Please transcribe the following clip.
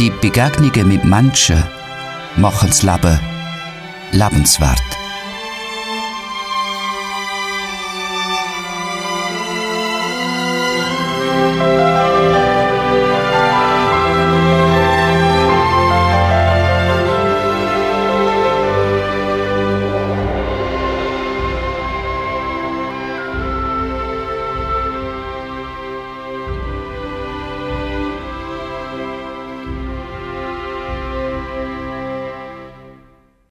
Die Begegnungen mit Menschen machen das Leben lebenswert.